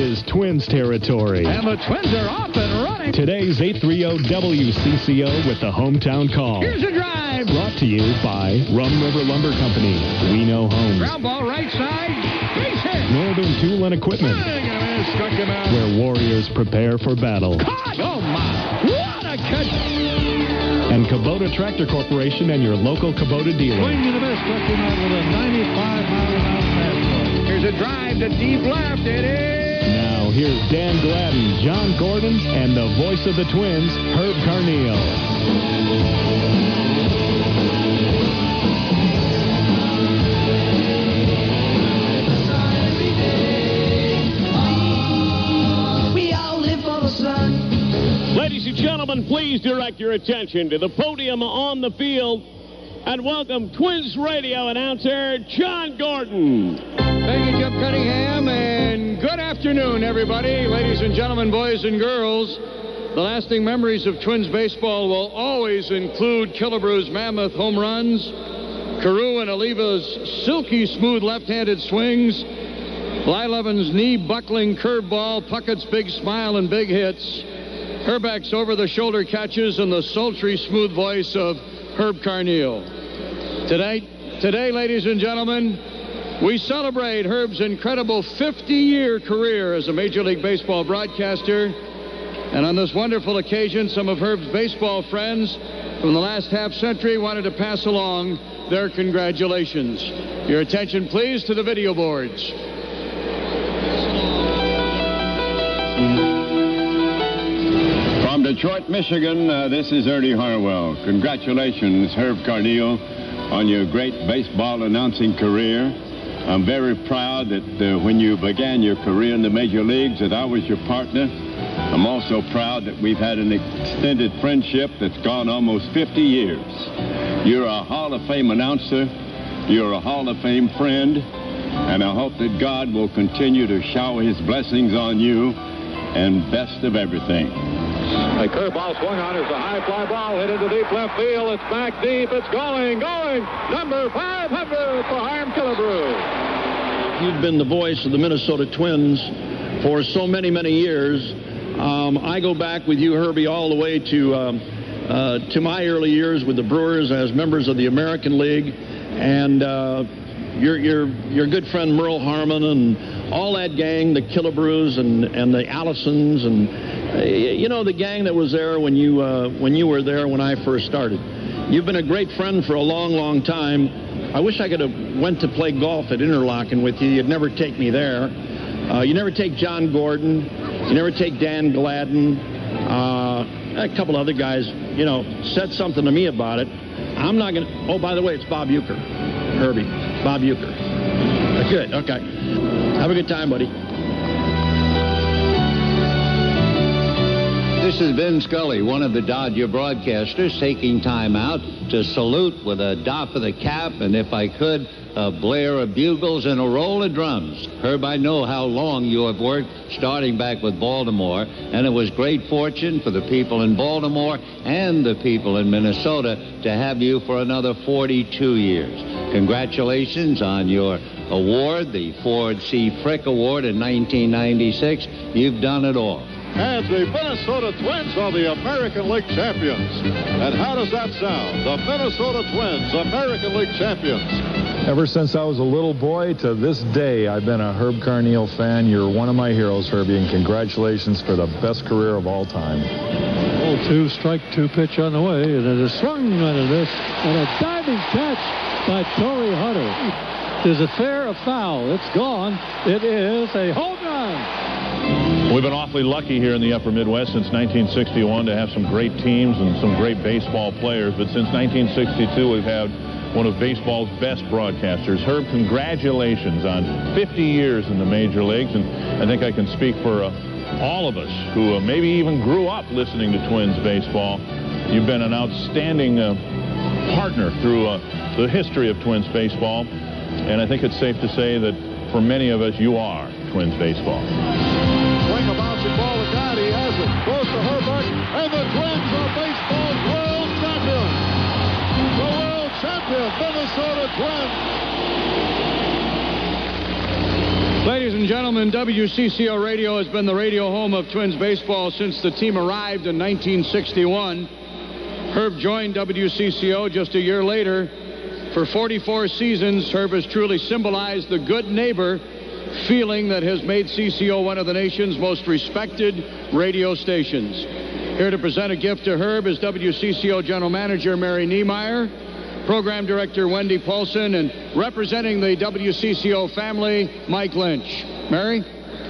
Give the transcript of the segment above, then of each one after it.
is Twins territory. And the Twins are off and running. Today's 830 WCCO with the Hometown Call. Here's a drive. Brought to you by Rum River Lumber Company. We know homes. Ground ball right side. Base hit. Northern Tool and Equipment. Struck him out. Where warriors prepare for battle. Caught. Oh, my. What a catch. And Kubota Tractor Corporation and your local Kubota dealer. Swing and a miss. Struck him out with a 95-mile-an-hour fastball. Here's a drive to deep left. It is. Now, here's Dan Gladden, John Gordon, and the voice of the Twins, Herb Carneal. Ladies and gentlemen, please direct your attention to the podium on the field and welcome Twins radio announcer John Gordon. Thank you, Jeff Cunningham, and good afternoon, everybody. Ladies and gentlemen, boys and girls, the lasting memories of Twins baseball will always include Killebrew's mammoth home runs, Carew and Oliva's silky smooth left-handed swings, Blyleven's knee-buckling curveball, Puckett's big smile and big hits, Herbeck's over-the-shoulder catches, and the sultry, smooth voice of Herb Carneal. Today, ladies and gentlemen, we celebrate Herb's incredible 50-year career as a Major League Baseball broadcaster. And on this wonderful occasion, some of Herb's baseball friends from the last half-century wanted to pass along their congratulations. Your attention, please, to the video boards. From Detroit, Michigan, this is Ernie Harwell. Congratulations, Herb Carneal, on your great baseball announcing career. I'm very proud that when you began your career in the major leagues that I was your partner. I'm also proud that we've had an extended friendship that's gone almost 50 years. You're a Hall of Fame announcer. You're a Hall of Fame friend. And I hope that God will continue to shower his blessings on you and best of everything. A curveball swung on is a high fly ball hit into deep left field. It's back deep. It's going. Number 500 for Harm Killebrew. You've been the voice of the Minnesota Twins for so many, many years. I go back with you, Herbie, all the way to my early years with the Brewers as members of the American League, and your good friend Merle Harmon and all that gang, the Killebrews and the Allisons, and you know, the gang that was there when you were there when I first started. You've been a great friend for a long, long time. I wish I could have went to play golf at Interlaken with you. You'd never take me there. You never take John Gordon. You never take Dan Gladden. A couple other guys, you know, said something to me about it. I'm not going to... Oh, by the way, it's Bob Uecker. Herbie. Bob Uecker. Good. Okay. Have a good time, buddy. This is Vin Scully, one of the Dodger broadcasters, taking time out to salute with a doff of the cap, and if I could, a blare of bugles and a roll of drums. Herb, I know how long you have worked starting back with Baltimore, and it was great fortune for the people in Baltimore and the people in Minnesota to have you for another 42 years. Congratulations on your award, the Ford C. Frick Award in 1996. You've done it all. And the Minnesota Twins are the American League champions. And how does that sound? The Minnesota Twins, American League champions. Ever since I was a little boy to this day, I've been a Herb Carneal fan. You're one of my heroes, Herbie, and congratulations for the best career of all time. 0-2, 2 pitch on the way, and it is swung on a miss, and a diving catch by Torrey Hunter. Is it fair or foul? It's gone. It is a home run. We've been awfully lucky here in the Upper Midwest since 1961 to have some great teams and some great baseball players. But since 1962, we've had one of baseball's best broadcasters. Herb, congratulations on 50 years in the major leagues. And I think I can speak for all of us who maybe even grew up listening to Twins baseball. You've been an outstanding partner through the history of Twins baseball. And I think it's safe to say that for many of us, you are Twins baseball. Swing a bouncing ball to God. He has it. Goes to Herbeck. And the Twins are baseball's world champions. The world champion Minnesota Twins. Ladies and gentlemen, WCCO Radio has been the radio home of Twins baseball since the team arrived in 1961. Herb joined WCCO just a year later. For 44 seasons, Herb has truly symbolized the good neighbor feeling that has made CCO one of the nation's most respected radio stations. Here to present a gift to Herb is WCCO General Manager Mary Niemeyer, Program Director Wendy Paulson, and representing the WCCO family, Mike Lynch. Mary?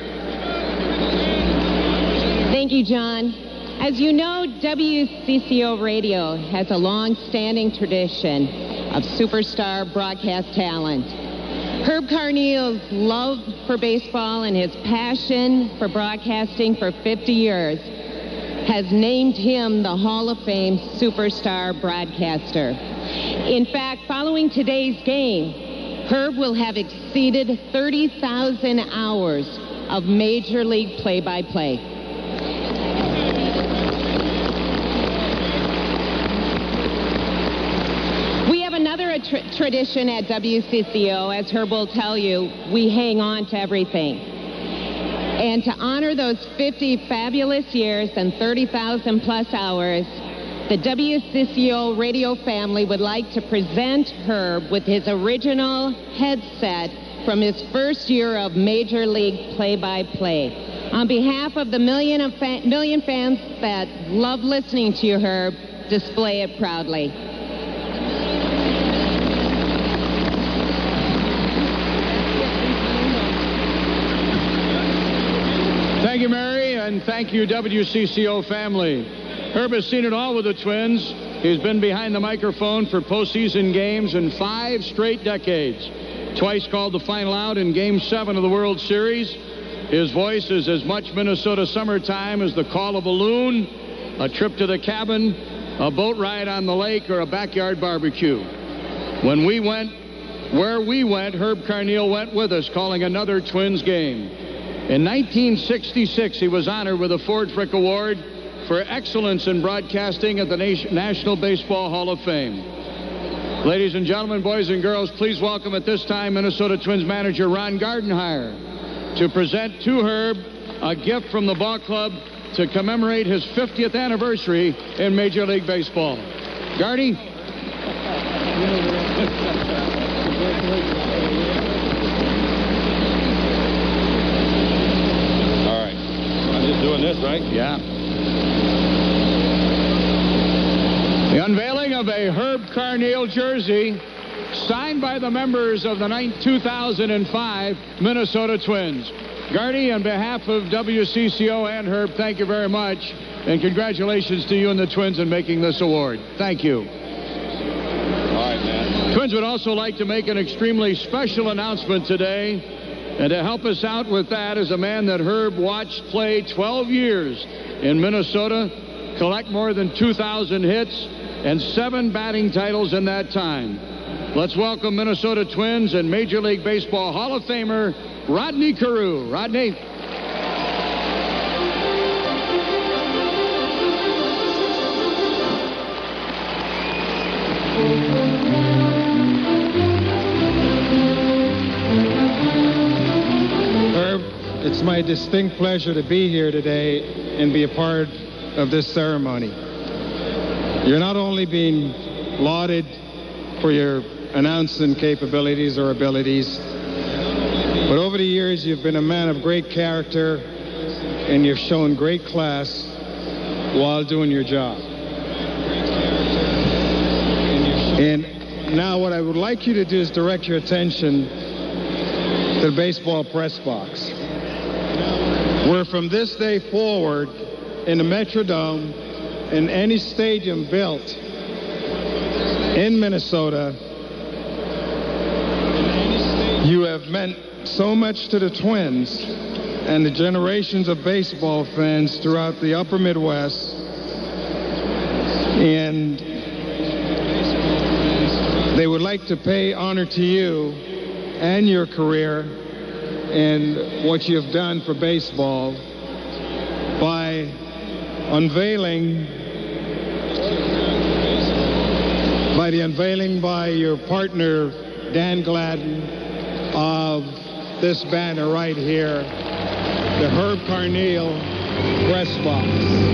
Thank you, John. As you know, WCCO Radio has a long-standing tradition of superstar broadcast talent. Herb Carneal's love for baseball and his passion for broadcasting for 50 years has named him the Hall of Fame superstar broadcaster. In fact, following today's game, Herb will have exceeded 30,000 hours of Major League play-by-play. We have another tradition at WCCO. As Herb will tell you, we hang on to everything. And to honor those 50 fabulous years and 30,000 plus hours, the WCCO radio family would like to present Herb with his original headset from his first year of Major League play-by-play. On behalf of the million fans that love listening to you, Herb, display it proudly. Thank you, Mary, and thank you, WCCO family. Herb has seen it all with the Twins. He's been behind the microphone for postseason games in 5 straight decades. Twice called the final out in Game 7 of the World Series. His voice is as much Minnesota summertime as the call of a loon, a trip to the cabin, a boat ride on the lake, or a backyard barbecue. When we went where we went, Herb Carneal went with us, calling another Twins game. In 1966, he was honored with a Ford Frick Award for excellence in broadcasting at the National Baseball Hall of Fame. Ladies and gentlemen, boys and girls, please welcome at this time Minnesota Twins manager Ron Gardenhire to present to Herb a gift from the ball club to commemorate his 50th anniversary in Major League Baseball. Gardy? All right. I'm just doing this, right? Yeah. The unveiling of a Herb Carneal jersey signed by the members of the 2005 Minnesota Twins. Gardy, on behalf of WCCO and Herb, thank you very much, and congratulations to you and the Twins in making this award. Thank you. All right, man. Twins would also like to make an extremely special announcement today, and to help us out with that is a man that Herb watched play 12 years in Minnesota, collect more than 2,000 hits, and 7 batting titles in that time. Let's welcome Minnesota Twins and Major League Baseball Hall of Famer Rodney Carew. Rodney. Herb, it's my distinct pleasure to be here today and be a part of this ceremony. You're not only being lauded for your announcing capabilities or abilities, but over the years you've been a man of great character and you've shown great class while doing your job. And now what I would like you to do is direct your attention to the baseball press box, where from this day forward in the Metrodome, in any stadium built in Minnesota, you have meant so much to the Twins and the generations of baseball fans throughout the upper Midwest, and they would like to pay honor to you and your career and what you have done for baseball by unveiling by your partner Dan Gladden of this banner right here, the Herb Carneal press box.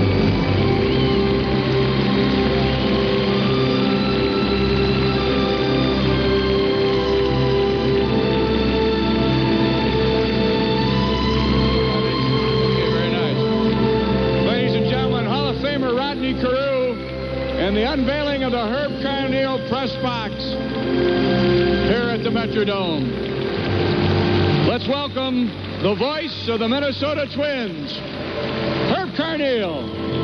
And the unveiling of the Herb Carneal press box here at the Metrodome. Let's welcome the voice of the Minnesota Twins, Herb Carneal.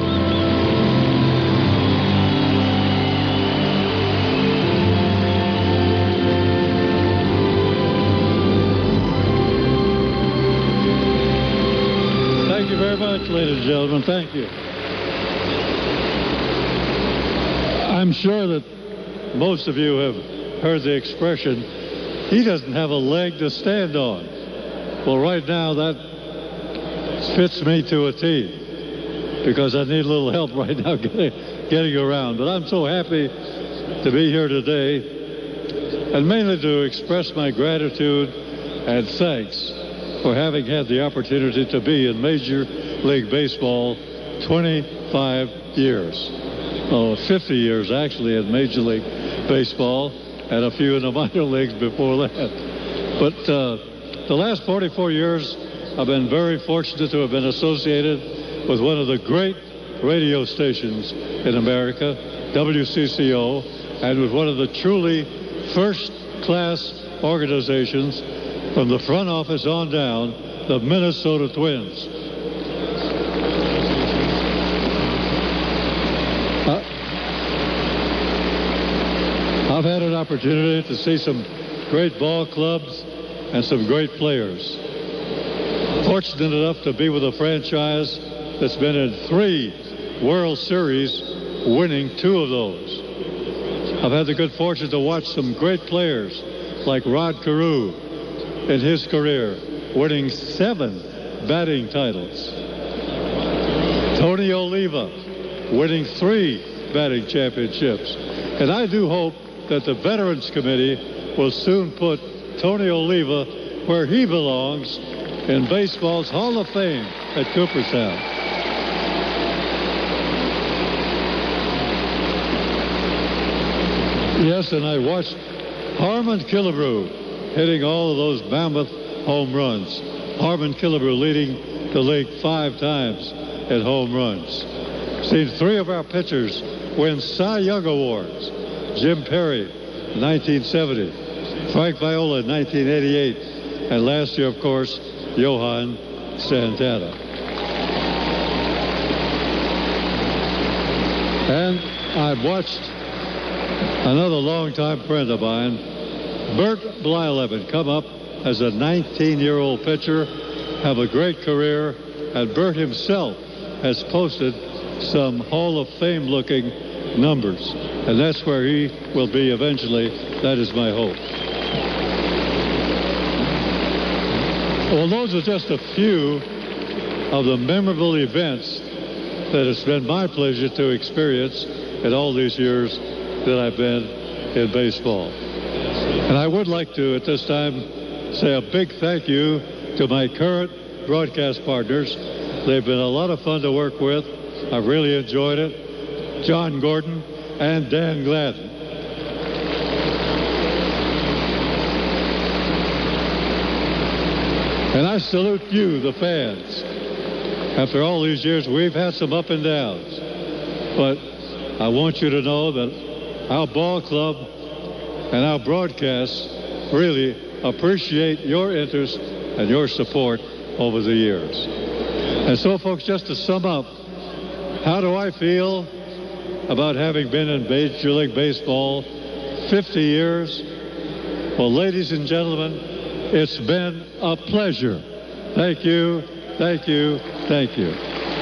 Thank you very much, ladies and gentlemen. Thank you. I'm sure that most of you have heard the expression, he doesn't have a leg to stand on. Well, right now that fits me to a T, because I need a little help right now getting around. But I'm so happy to be here today, and mainly to express my gratitude and thanks for having had the opportunity to be in Major League Baseball 25 years. 50 years actually in Major League Baseball, and a few in the minor leagues before that. But the last 44 years, I've been very fortunate to have been associated with one of the great radio stations in America, WCCO, and with one of the truly first-class organizations from the front office on down, the Minnesota Twins. I've had an opportunity to see some great ball clubs and some great players. Fortunate enough to be with a franchise that's been in 3 World Series, winning 2 of those. I've had the good fortune to watch some great players like Rod Carew in his career, winning 7 batting titles. Tony Oliva winning 3 batting championships. And I do hope that the Veterans Committee will soon put Tony Oliva where he belongs, in baseball's Hall of Fame at Cooperstown. Yes, and I watched Harmon Killebrew hitting all of those mammoth home runs. Harmon Killebrew leading the league 5 times in home runs. Seen 3 of our pitchers win Cy Young Awards. Jim Perry, 1970. Frank Viola, 1988. And last year, of course, Johan Santana. And I've watched another longtime friend of mine, Bert Blyleven, come up as a 19-year-old pitcher, have a great career, and Bert himself has posted some Hall of Fame-looking numbers. And that's where he will be eventually. That is my hope. Well, those are just a few of the memorable events that it's been my pleasure to experience in all these years that I've been in baseball. And I would like to, at this time, say a big thank you to my current broadcast partners. They've been a lot of fun to work with. I've really enjoyed it. John Gordon and Dan Gladden. And I salute you, the fans. After all these years, we've had some up and downs. But I want you to know that our ball club and our broadcasts really appreciate your interest and your support over the years. And so, folks, just to sum up, how do I feel about having been in Major League Baseball 50 years? Well, ladies and gentlemen, it's been a pleasure. Thank you, thank you, thank you.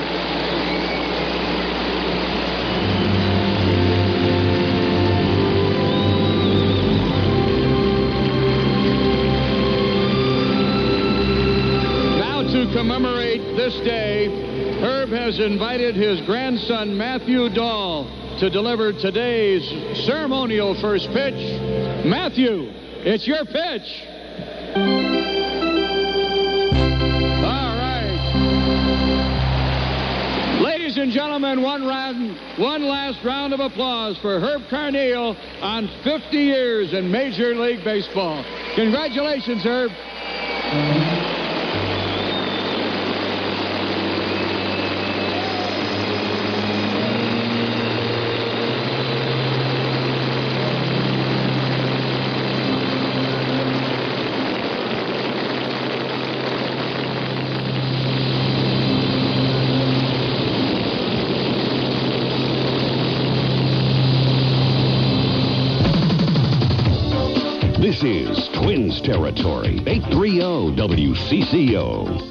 Now, to commemorate this day, Herb has invited his grandson, Matthew Dahl, to deliver today's ceremonial first pitch. Matthew, it's your pitch. and gentlemen, one last round of applause for Herb Carneal on 50 years in Major League Baseball. Congratulations, Herb. This is Twins Territory, 830 WCCO.